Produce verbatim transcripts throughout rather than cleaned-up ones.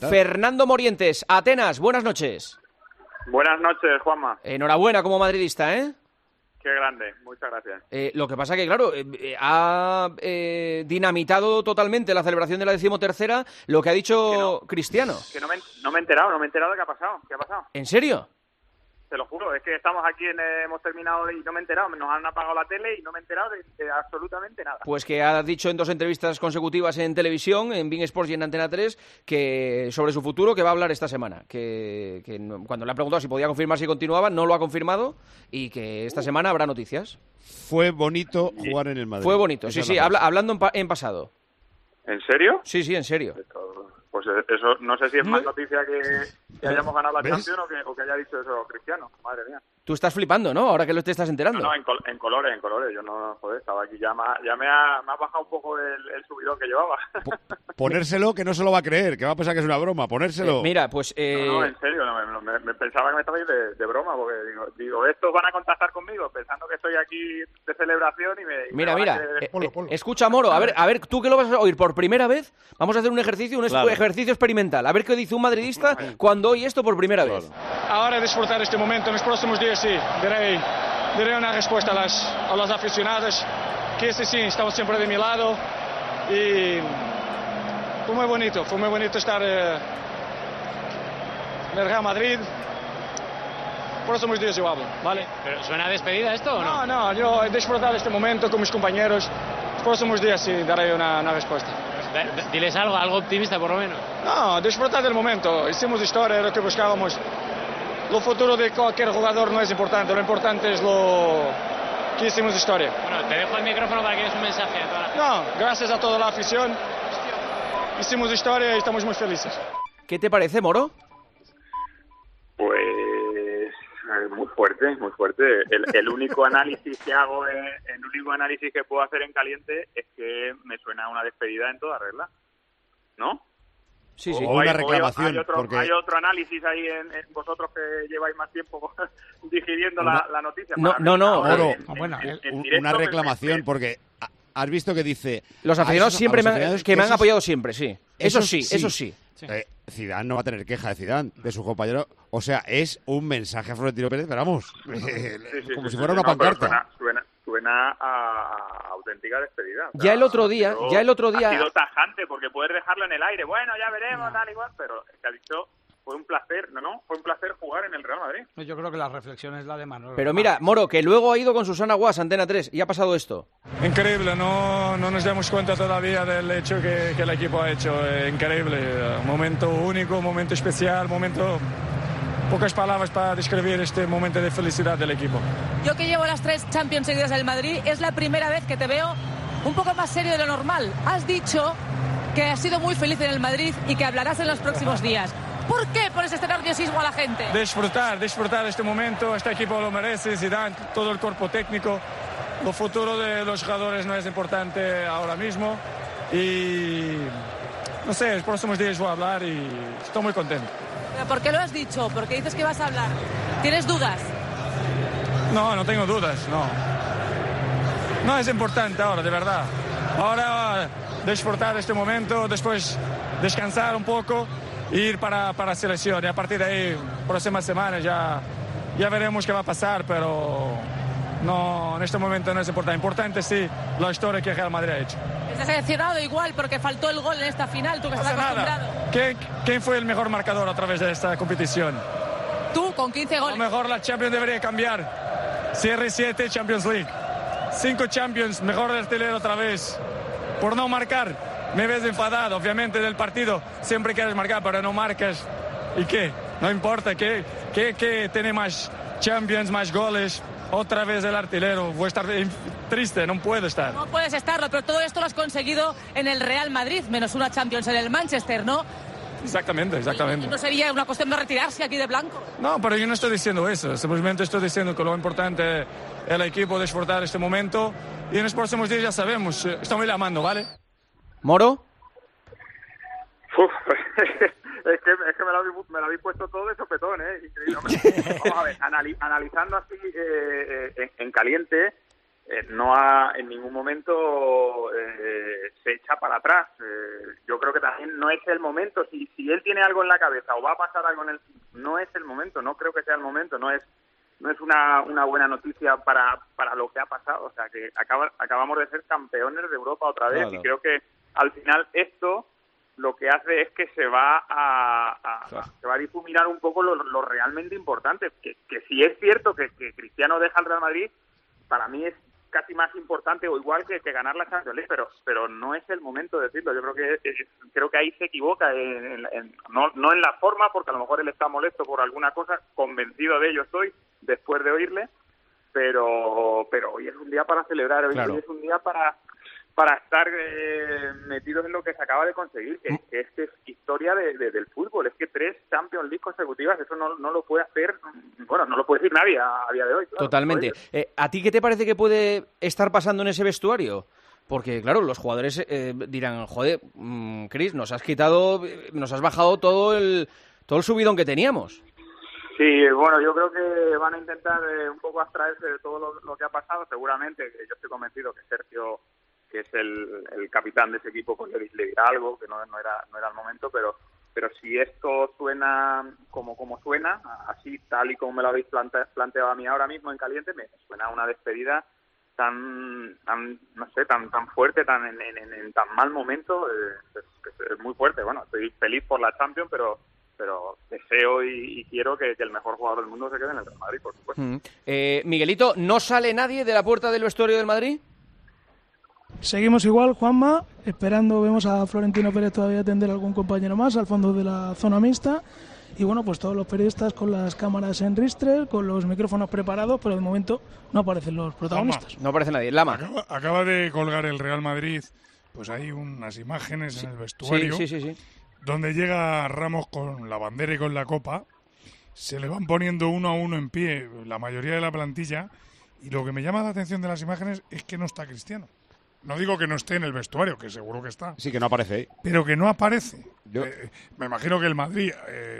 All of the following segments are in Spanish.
Fernando Morientes, Atenas, buenas noches. Buenas noches, Juanma. Enhorabuena como madridista, ¿eh? Qué grande, muchas gracias. Eh, lo que pasa que, claro, eh, ha eh, dinamitado totalmente la celebración de la decimotercera lo que ha dicho que no, Cristiano. Que no me, no me he enterado, no me he enterado de qué ha pasado. ¿Qué ha pasado? ¿En serio? Te lo juro, es que estamos aquí, en, eh, hemos terminado y no me he enterado, nos han apagado la tele y no me he enterado de, de absolutamente nada. Pues que ha dicho en dos entrevistas consecutivas en televisión, en beIN Sports y en Antena tres, que sobre su futuro, que va a hablar esta semana. Que, que no, cuando le ha preguntado si podía confirmar si continuaba, no lo ha confirmado y que esta semana habrá noticias. Fue bonito jugar en el Madrid. Fue bonito, Esa sí, es sí, la habla, frase. hablando en, pa en pasado. ¿En serio? Sí, sí, en serio. Pues eso, no sé si es más noticia que, que hayamos ganado la ¿Ves? Champions o que, o que haya dicho eso Cristiano. Madre mía. Tú estás flipando, ¿no? Ahora que lo te estás enterando. No, no, en, col en colores, en colores. Yo no, joder, estaba aquí, ya, me ha, ya me, ha, me ha bajado un poco el, el subidón que llevaba. Ponérselo, que no se lo va a creer, que va a pensar que es una broma. Ponérselo. Eh, mira, pues... Eh... No, no, en serio, no, me, me, me pensaba que me estabais de, de broma, porque digo, digo, estos van a contactar conmigo pensando que estoy aquí de celebración y me... Y Mira, me mira, que... eh, eh, escucha, Moro, a ver, a ver, tú que lo vas a oír por primera vez, vamos a hacer un ejercicio, un Claro. ejercicio experimental, a ver qué dice un madridista cuando oye esto por primera Claro. vez. Ahora disfrutar este momento, en los próximos días sí, diré, diré una respuesta a, las, a los aficionados, que ese sí, estamos siempre de mi lado y fue muy bonito, fue muy bonito estar eh, en el Real Madrid. Próximos días yo hablo, ¿vale? ¿Pero suena a despedida esto o no? No, no, yo he disfrutado este momento con mis compañeros. Los próximos días sí daré una, una respuesta. Pues, diles algo, algo optimista por lo menos. No, disfrutar del momento. Hicimos historia, es lo que buscábamos. Lo futuro de cualquier jugador no es importante, lo importante es lo que hicimos historia. Bueno, te dejo el micrófono para que des un mensaje a toda la gente. No, gracias a toda la afición. Hicimos historia y estamos muy felices. ¿Qué te parece, Moro? Pues eh, muy fuerte, muy fuerte. El, el único análisis que hago, en, el único análisis que puedo hacer en caliente es que me suena a una despedida en toda regla, ¿no? Sí, sí. O una hay, reclamación, hay otro, porque- hay otro análisis ahí en, en vosotros que lleváis más tiempo digiriendo Una- la, la noticia. No, Para mí, no, no, ahora, Moro, en- en- bueno, en- en Un- directo una me- reclamación, me- porque ha- has visto que dice... Los a aficionados esos- a siempre los me han, aficionados que me han esos- apoyado siempre, sí. Eso esos sí, eso sí. Eh, Zidane no va a tener queja de Zidane, de su compañero. O sea, es un mensaje a Florentino Pérez, pero vamos, Sí, sí, como sí, si sí, fuera sí, una no, pero pancarta. Suena, suena, suena a, a auténtica despedida. O sea, Ya el otro día, ha sido- ya el otro día- Ha sido tajante porque puedes dejarlo en el aire. Bueno, ya veremos, tal igual, pero es que ha dicho, fue un placer, no, no, fue un placer jugar en el Real Madrid. Yo creo que la reflexión es la de Manolo. Pero mira, Moro, que luego ha ido con Susana Guas, Antena tres, y ha pasado esto. Increíble, no, no nos damos cuenta todavía del hecho que, que el equipo ha hecho. Eh, increíble, eh, momento único, momento especial, momento... Pocas palabras para describir este momento de felicidad del equipo. Yo que llevo las tres Champions seguidas del Madrid, es la primera vez que te veo un poco más serio de lo normal. Has dicho que has sido muy feliz en el Madrid y que hablarás en los próximos días. ¿Por qué pones este nerviosismo a la gente? Disfrutar, disfrutar este momento, este equipo lo merece, Zidane, todo el cuerpo técnico. Lo futuro de los jugadores no es importante ahora mismo y no sé, los próximos días voy a hablar y estoy muy contento. ¿Pero por qué lo has dicho? ¿Por qué dices que vas a hablar? ¿Tienes dudas? No, no tengo dudas, no. No es importante ahora, de verdad. Ahora disfrutar este momento, después descansar un poco e ir para, para la selección. Y a partir de ahí, próximas semanas ya, ya veremos qué va a pasar, pero no, en este momento no es importante. Importante sí la historia que Real Madrid ha hecho. Estás decepcionado igual porque faltó el gol en esta final, tú que No estás pasa acostumbrado. nada. ¿Quién, ¿Quién fue el mejor marcador a través de esta competición? Tú con quince A goles. lo mejor la Champions debería cambiar. C R siete Champions League. Cinco Champions, mejor artillero otra vez. Por no marcar, me ves enfadado. Obviamente del partido siempre quieres marcar, pero no marcas. ¿Y qué? No importa. ¿Qué, qué, qué tiene más Champions, más goles? Otra vez el artillero. Voy a estar triste, no puedo estar. No puedes estarlo, pero todo esto lo has conseguido en el Real Madrid, menos una Champions en el Manchester, ¿no? Exactamente, exactamente. ¿Y no sería una cuestión de retirarse aquí de blanco? No, pero yo no estoy diciendo eso. Simplemente estoy diciendo que lo importante es el equipo disfrutar este momento. Y en los próximos días ya sabemos. Estamos llamando, ¿vale? ¿Moro? Uf, es que, es que me, lo habéis, me lo habéis puesto todo de sopetón, ¿eh? Increíble. Hombre, vamos a ver, anali- analizando así eh, eh, en, en caliente, eh, no ha en ningún momento eh, se echa para atrás. Eh, yo creo que también no es el momento. Si, si él tiene algo en la cabeza o va a pasar algo en el... No es el momento, no creo que sea el momento, no es no es una, una buena noticia para, para lo que ha pasado. O sea, que acaba, acabamos de ser campeones de Europa otra vez, claro. Y creo que al final esto lo que hace es que se va a, a, claro. a se va a difuminar un poco lo, lo realmente importante, que, que si es cierto que, que Cristiano deja el Real Madrid, para mí es casi más importante o igual que, que ganar la Champions League, pero pero no es el momento de decirlo. Yo creo que eh, creo que ahí se equivoca, en, en, en, no, no en la forma, porque a lo mejor él está molesto por alguna cosa, convencido de ello estoy, después de oírle, pero pero hoy es un día para celebrar, hoy, claro. hoy es un día para para estar eh, metidos en lo que se acaba de conseguir, que, que es que es historia de, de, del fútbol, es que tres Champions League consecutivas, eso no, no lo puede hacer, bueno, no lo puede decir nadie a, a día de hoy. Claro, totalmente. Eh, ¿A ti qué te parece que puede estar pasando en ese vestuario? Porque, claro, los jugadores eh, dirán, joder, mmm, Chris, nos has quitado, nos has bajado todo el, todo el subidón que teníamos. Sí, bueno, yo creo que van a intentar eh, un poco abstraerse de todo lo, lo que ha pasado, seguramente, que yo estoy convencido que Sergio, que es el, el capitán de ese equipo, pues le, le dirá algo, que no, no era no era el momento, pero pero si esto suena como como suena, así tal y como me lo habéis plante, planteado a mí ahora mismo en caliente, me suena una despedida tan, tan no sé, tan tan fuerte, tan en, en, en tan mal momento, eh, es, es muy fuerte. Bueno, estoy feliz por la Champions, pero pero deseo y, y quiero que, que el mejor jugador del mundo se quede en el Real Madrid, por supuesto. Mm. Eh, Miguelito, ¿no sale nadie de la puerta del vestuario del Madrid? Seguimos igual, Juanma, esperando, vemos a Florentino Pérez todavía atender a algún compañero más al fondo de la zona mixta, y bueno, pues todos los periodistas con las cámaras en ristre, con los micrófonos preparados, pero de momento no aparecen los protagonistas. Lama. No aparece nadie. Lama. Acaba, acaba de colgar el Real Madrid, pues hay unas imágenes sí. en el vestuario, sí, sí, sí, sí. donde llega Ramos con la bandera y con la copa, se le van poniendo uno a uno en pie la mayoría de la plantilla, y lo que me llama la atención de las imágenes es que no está Cristiano. No digo que no esté en el vestuario, que seguro que está. Sí, que no aparece ahí. Pero que no aparece. Yo... Eh, me imagino que el Madrid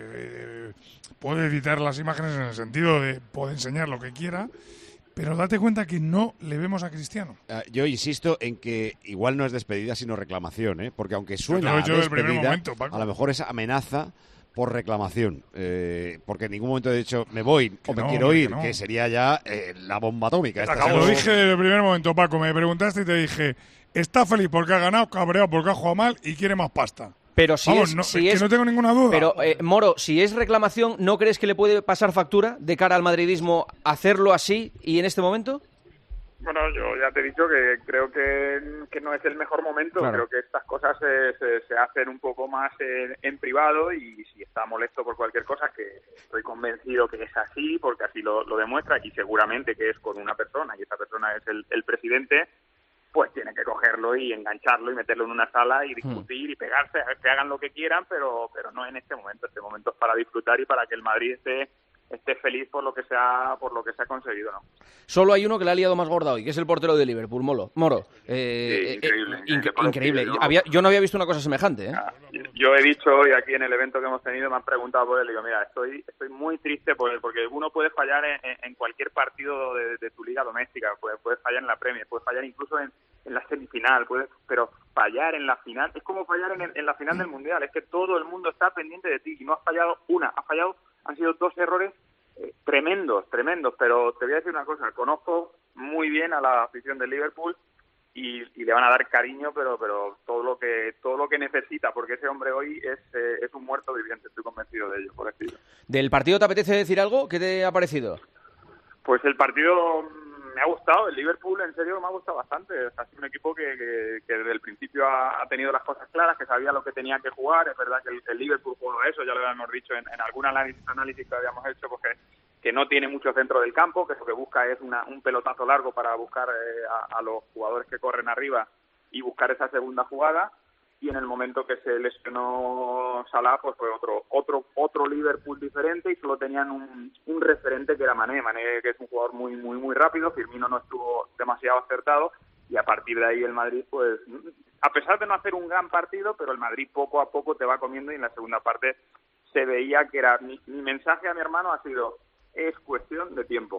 eh, puede editar las imágenes en el sentido de puede enseñar lo que quiera, pero date cuenta que no le vemos a Cristiano. Uh, yo insisto en que igual no es despedida, sino reclamación, ¿eh? Porque aunque suena a despedida, momento, a lo mejor es amenaza por reclamación, eh, porque en ningún momento he dicho me voy que o me no, quiero ir, que, no. que sería ya eh, la bomba atómica. Esta lo dije desde el primer momento, Paco, me preguntaste y te dije, está feliz porque ha ganado, cabreado porque ha jugado mal y quiere más pasta. Pero si Vamos, es, no, si es es que no tengo ninguna duda. Pero, eh, Moro, si es reclamación, ¿no crees que le puede pasar factura de cara al madridismo hacerlo así y en este momento? Bueno, yo ya te he dicho que creo que, que no es el mejor momento. Claro. Creo que estas cosas se, se, se hacen un poco más en, en privado, y si está molesto por cualquier cosa, que estoy convencido que es así, porque así lo, lo demuestra, y seguramente que es con una persona, y esa persona es el, el presidente, pues tiene que cogerlo y engancharlo y meterlo en una sala y discutir hmm. y pegarse, que hagan lo que quieran, pero pero no en este momento. Este momento es para disfrutar y para que el Madrid esté esté feliz por lo que se ha por lo que se ha conseguido, ¿no? Solo hay uno que le ha liado más gorda hoy, que es el portero de Liverpool, Molo. Moro. Eh, sí, increíble. Eh, inc- increíble. ¿no? Había, yo no había visto una cosa semejante, ¿eh? Ah, yo he dicho hoy aquí en el evento que hemos tenido, me han preguntado por él, y digo, mira, estoy estoy muy triste por él, porque uno puede fallar en, en cualquier partido de, de tu liga doméstica, puede, puede fallar en la Premier, puede fallar incluso en, en la semifinal, puede, pero fallar en la final es como fallar en, en la final del Mundial, es que todo el mundo está pendiente de ti y no has fallado una, has fallado, han sido dos errores eh, tremendos, tremendos, pero te voy a decir una cosa, conozco muy bien a la afición del Liverpool y, y le van a dar cariño, pero pero todo lo que todo lo que necesita, porque ese hombre hoy es eh, es un muerto viviente, estoy convencido de ello, por decirlo. ¿Del partido te apetece decir algo? ¿Qué te ha parecido? Pues el partido me ha gustado, el Liverpool en serio me ha gustado bastante, ha sido un equipo que, que, que desde el principio ha, ha tenido las cosas claras, que sabía lo que tenía que jugar. Es verdad que el, el Liverpool jugó eso, ya lo habíamos dicho en, en algún análisis, análisis que habíamos hecho, porque que no tiene mucho centro del campo, que lo que busca es una, un pelotazo largo para buscar eh, a, a los jugadores que corren arriba y buscar esa segunda jugada. Y en el momento que se lesionó Salah, pues fue otro otro otro Liverpool diferente, y solo tenían un, un referente que era Mané. Mané, que es un jugador muy muy muy rápido. Firmino no estuvo demasiado acertado, y a partir de ahí el Madrid, pues a pesar de no hacer un gran partido, pero el Madrid poco a poco te va comiendo, y en la segunda parte se veía que era mi, mi mensaje a mi hermano ha sido: es cuestión de tiempo.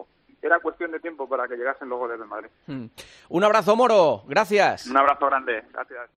era cuestión de tiempo para que llegasen los goles del Madrid. Mm. Un abrazo, Moro. Gracias. Un abrazo grande. Gracias.